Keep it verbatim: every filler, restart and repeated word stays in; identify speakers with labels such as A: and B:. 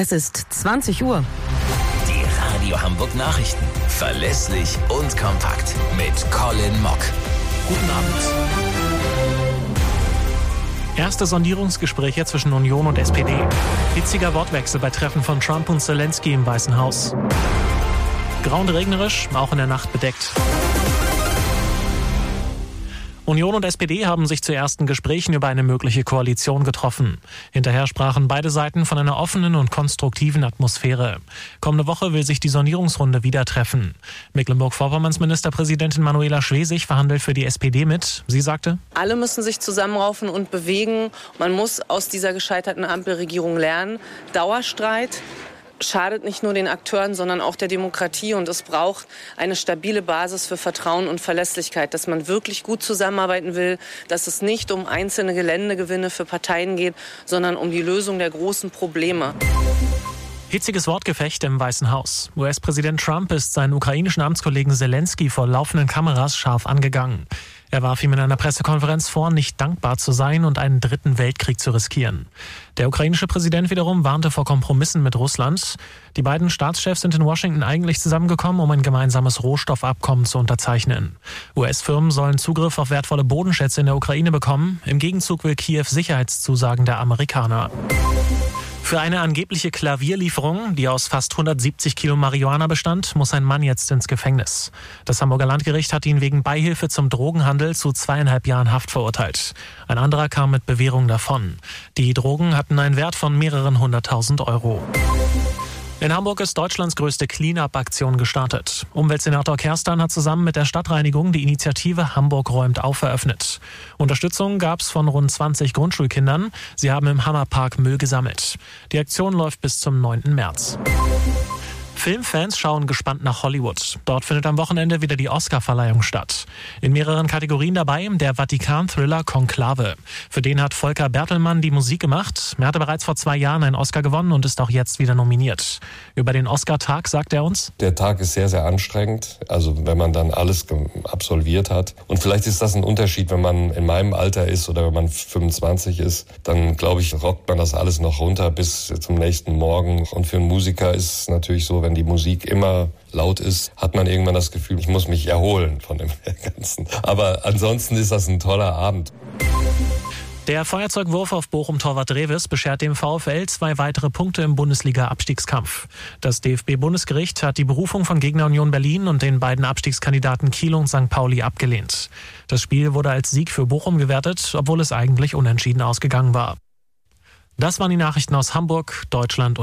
A: Es ist zwanzig Uhr.
B: Die Radio Hamburg Nachrichten. Verlässlich und kompakt mit Colin Mock. Guten Abend.
C: Erste Sondierungsgespräche zwischen Union und S P D. Hitziger Wortwechsel bei Treffen von Trump und Zelensky im Weißen Haus. Grau und regnerisch, auch in der Nacht bedeckt. Union und S P D haben sich zu ersten Gesprächen über eine mögliche Koalition getroffen. Hinterher sprachen beide Seiten von einer offenen und konstruktiven Atmosphäre. Kommende Woche will sich die Sondierungsrunde wieder treffen. Mecklenburg-Vorpommerns Ministerpräsidentin Manuela Schwesig verhandelt für die S P D mit. Sie sagte:
D: Alle müssen sich zusammenraufen und bewegen. Man muss aus dieser gescheiterten Ampelregierung lernen. Dauerstreit schadet nicht nur den Akteuren, sondern auch der Demokratie. Und es braucht eine stabile Basis für Vertrauen und Verlässlichkeit, dass man wirklich gut zusammenarbeiten will, dass es nicht um einzelne Geländegewinne für Parteien geht, sondern um die Lösung der großen Probleme.
C: Hitziges Wortgefecht im Weißen Haus. U S-Präsident Trump ist seinen ukrainischen Amtskollegen Zelensky vor laufenden Kameras scharf angegangen. Er warf ihm in einer Pressekonferenz vor, nicht dankbar zu sein und einen dritten Weltkrieg zu riskieren. Der ukrainische Präsident wiederum warnte vor Kompromissen mit Russland. Die beiden Staatschefs sind in Washington eigentlich zusammengekommen, um ein gemeinsames Rohstoffabkommen zu unterzeichnen. U S-Firmen sollen Zugriff auf wertvolle Bodenschätze in der Ukraine bekommen. Im Gegenzug will Kiew Sicherheitszusagen der Amerikaner. Für eine angebliche Klavierlieferung, die aus fast hundertsiebzig Kilo Marihuana bestand, muss ein Mann jetzt ins Gefängnis. Das Hamburger Landgericht hat ihn wegen Beihilfe zum Drogenhandel zu zweieinhalb Jahren Haft verurteilt. Ein anderer kam mit Bewährung davon. Die Drogen hatten einen Wert von mehreren hunderttausend Euro. In Hamburg ist Deutschlands größte Clean-up-Aktion gestartet. Umweltsenator Kerstan hat zusammen mit der Stadtreinigung die Initiative Hamburg räumt auf eröffnet. Unterstützung gab es von rund zwanzig Grundschulkindern. Sie haben im Hammerpark Müll gesammelt. Die Aktion läuft bis zum neunten März. Filmfans schauen gespannt nach Hollywood. Dort findet am Wochenende wieder die Oscar-Verleihung statt. In mehreren Kategorien dabei der Vatikan-Thriller Konklave. Für den hat Volker Bertelmann die Musik gemacht. Er hatte bereits vor zwei Jahren einen Oscar gewonnen und ist auch jetzt wieder nominiert. Über den Oscar-Tag sagt er uns:
E: Der Tag ist sehr, sehr anstrengend. Also wenn man dann alles absolviert hat. Und vielleicht ist das ein Unterschied, wenn man in meinem Alter ist oder wenn man fünfundzwanzig ist. Dann, glaube ich, rockt man das alles noch runter bis zum nächsten Morgen. Und für einen Musiker ist es natürlich so, wenn die Musik immer laut ist, hat man irgendwann das Gefühl, ich muss mich erholen von dem Ganzen. Aber ansonsten ist das ein toller Abend.
C: Der Feuerzeugwurf auf Bochum-Torwart Revis beschert dem VfL zwei weitere Punkte im Bundesliga-Abstiegskampf. Das D F B-Bundesgericht hat die Berufung von Gegner Union Berlin und den beiden Abstiegskandidaten Kiel und Sankt Pauli abgelehnt. Das Spiel wurde als Sieg für Bochum gewertet, obwohl es eigentlich unentschieden ausgegangen war. Das waren die Nachrichten aus Hamburg, Deutschland und